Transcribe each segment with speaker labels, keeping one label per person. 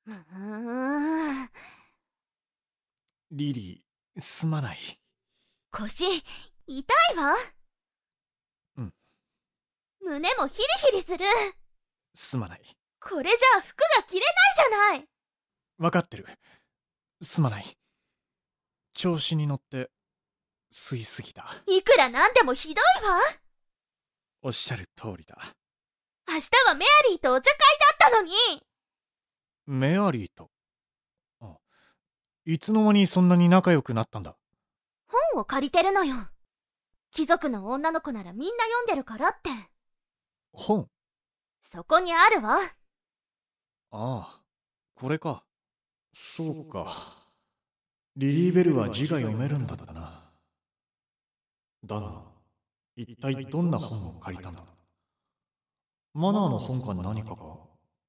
Speaker 1: うーん。
Speaker 2: リリー、すまない。
Speaker 1: 腰、痛いわ。
Speaker 2: うん。
Speaker 1: 胸もヒリヒリする。
Speaker 2: すまない。
Speaker 1: これじゃあ服が着れないじゃない。
Speaker 2: わかってる。すまない。調子に乗って吸いすぎた。
Speaker 1: いくらなんでもひどいわ。
Speaker 2: おっしゃる通りだ。
Speaker 1: 明日はメアリーとお茶会だったのに。
Speaker 2: メアリーと。あ、いつの間にそんなに仲良くなったんだ。
Speaker 1: 本を借りてるのよ。貴族の女の子ならみんな読んでるからって。
Speaker 2: 本？
Speaker 1: そこにあるわ。
Speaker 2: ああ、これか。そうか。リリーベルは字が読めるんだったな。だが、一体どんな本を借りたんだ？マナーの本か何かか？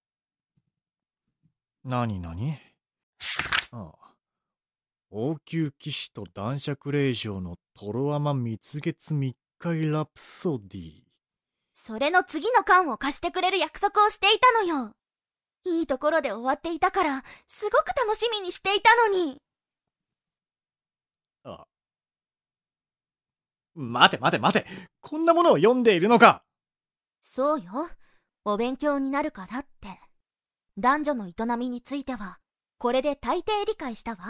Speaker 2: 何？ああ。王宮騎士と男爵令嬢のトロアマ蜜月密会ラプソディ。
Speaker 1: それの次の巻を貸してくれる約束をしていたのよ。いいところで終わっていたからすごく楽しみにしていたのに。
Speaker 2: あ、待て、こんなものを読んでいるのか。
Speaker 1: そうよ、お勉強になるからって。男女の営みについてはこれで大抵理解したわ。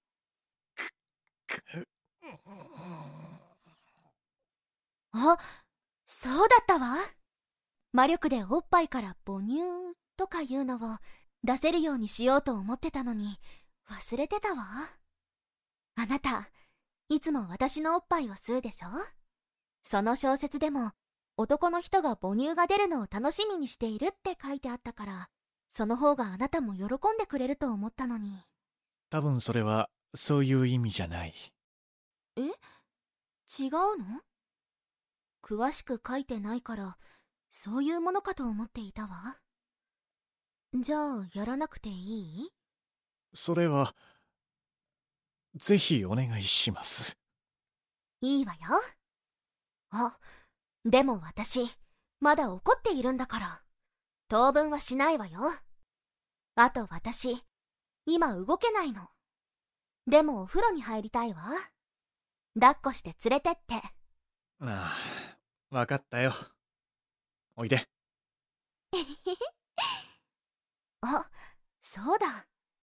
Speaker 1: あ、そうだったわ。魔力でおっぱいから母乳とかいうのを出せるようにしようと思ってたのに忘れてたわ。あなたいつも私のおっぱいを吸うでしょ。その小説でも男の人が母乳が出るのを楽しみにしているって書いてあったから、その方があなたも喜んでくれると思ったのに。
Speaker 2: 多分それはそういう意味じゃない。
Speaker 1: え？違うの？詳しく書いてないからそういうものかと思っていたわ。じゃあやらなくていい？
Speaker 2: それはぜひお願いします。
Speaker 1: いいわよ。あ、でも私まだ怒っているんだから当分はしないわよ。あと私今動けないの。でもお風呂に入りたいわ。抱っこして連れてって。
Speaker 2: ああ、わかったよ。おいで。
Speaker 1: あ、そうだ。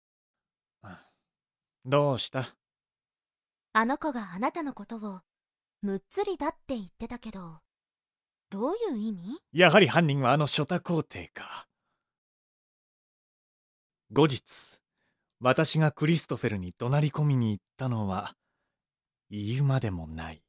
Speaker 2: どうした？
Speaker 1: あの子があなたのことをむっつりだって言ってたけど、どういう意味？
Speaker 2: やはり犯人はあのショタ皇帝か。後日、私がクリストフェルに怒鳴り込みに行ったのは言うまでもない。